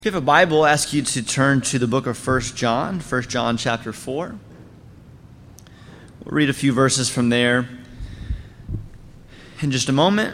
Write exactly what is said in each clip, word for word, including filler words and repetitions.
If you have a Bible, I ask you to turn to the book of First John, First John chapter four. We'll read a few verses from there in just a moment.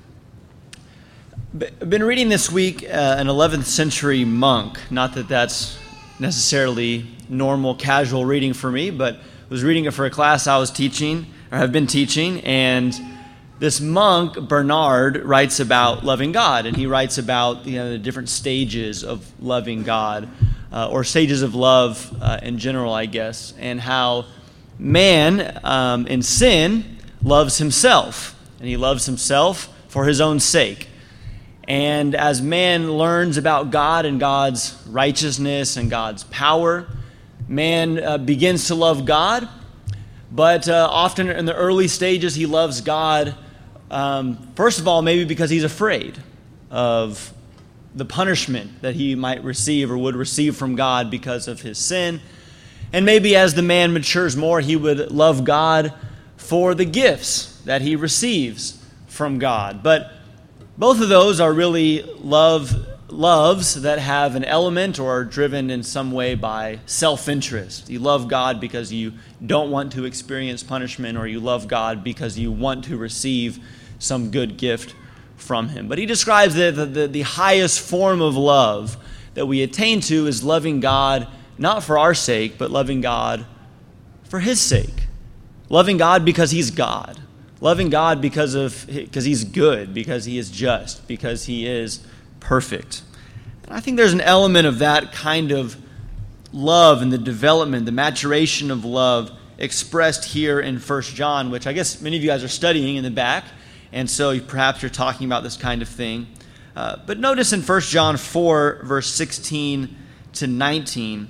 I've been reading this week uh, an eleventh century monk. Not that that's necessarily normal, casual reading for me, but I was reading it for a class I was teaching, or have been teaching, and this monk, Bernard, writes about loving God, and he writes about you know, the different stages of loving God, uh, or stages of love uh, in general, I guess, and how man um, in sin loves himself, and he loves himself for his own sake. And as man learns about God and God's righteousness and God's power, man uh, begins to love God, but uh, often in the early stages he loves God Um, first of all, maybe because he's afraid of the punishment that he might receive or would receive from God because of his sin. And maybe as the man matures more, he would love God for the gifts that he receives from God. But both of those are really love loves that have an element or are driven in some way by self-interest. You love God because you don't want to experience punishment, or you love God because you want to receive some good gift from him. But he describes that the, the, the highest form of love that we attain to is loving God not for our sake, but loving God for his sake. Loving God because he's God. Loving God because of because he's good, because he is just, because he is perfect. And I think there's an element of that kind of love and the development, the maturation of love expressed here in First John, which I guess many of you guys are studying in the back, and so perhaps you're talking about this kind of thing. Uh, but notice in First John four, verse sixteen to nineteen,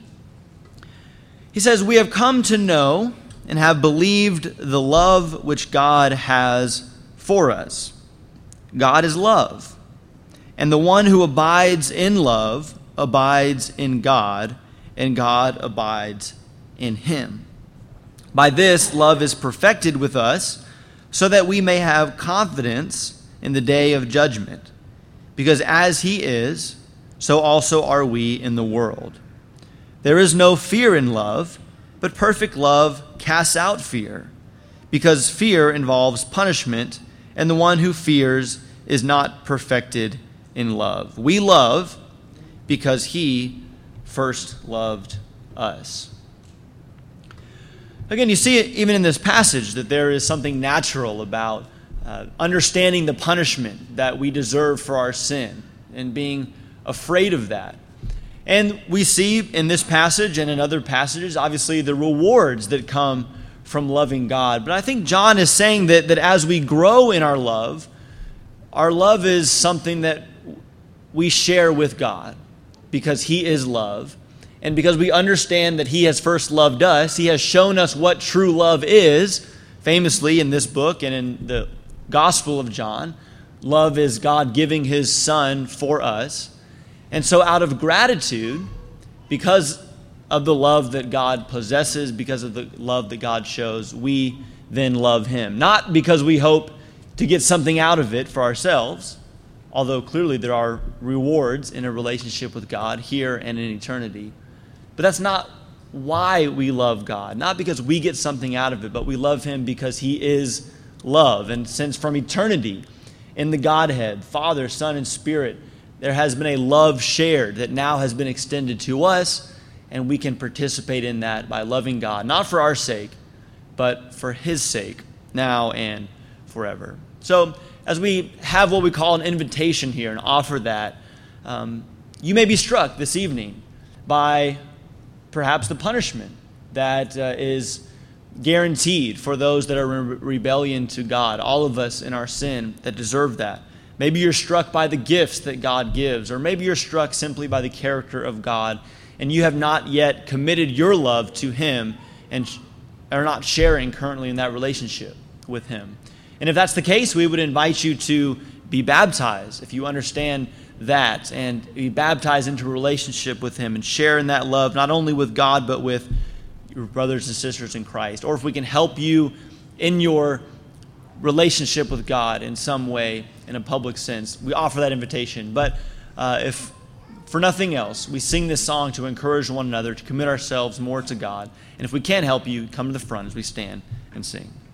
he says, "We have come to know and have believed the love which God has for us. God is love. And the one who abides in love abides in God, and God abides in him. By this, love is perfected with us, so that we may have confidence in the day of judgment. Because as he is, so also are we in the world. There is no fear in love, but perfect love casts out fear, because fear involves punishment, and the one who fears is not perfected in love. We love because he first loved us." Again, you see it even in this passage that there is something natural about uh, understanding the punishment that we deserve for our sin and being afraid of that. And we see in this passage and in other passages, obviously, the rewards that come from loving God. But I think John is saying that, that as we grow in our love, our love is something that we share with God because he is love. And because we understand that he has first loved us, he has shown us what true love is. Famously in this book and in the Gospel of John, love is God giving his Son for us. And so out of gratitude, because of the love that God possesses, because of the love that God shows, we then love him. Not because we hope to get something out of it for ourselves, although clearly there are rewards in a relationship with God here and in eternity. But that's not why we love God. Not because we get something out of it, but we love him because he is love. And since from eternity in the Godhead, Father, Son, and Spirit, there has been a love shared that now has been extended to us, and we can participate in that by loving God, not for our sake, but for his sake, now and forever. So as we have what we call an invitation here and offer that, um, you may be struck this evening by perhaps the punishment that uh, is guaranteed for those that are in rebellion to God, all of us in our sin that deserve that. Maybe you're struck by the gifts that God gives, or maybe you're struck simply by the character of God, and you have not yet committed your love to him and are not sharing currently in that relationship with him. And if that's the case, we would invite you to be baptized if you understand that, and be baptized into a relationship with him and share in that love, not only with God, but with your brothers and sisters in Christ. Or if we can help you in your relationship with God in some way, in a public sense, we offer that invitation. But uh, if for nothing else, we sing this song to encourage one another, to commit ourselves more to God. And if we can't help you, come to the front as we stand and sing.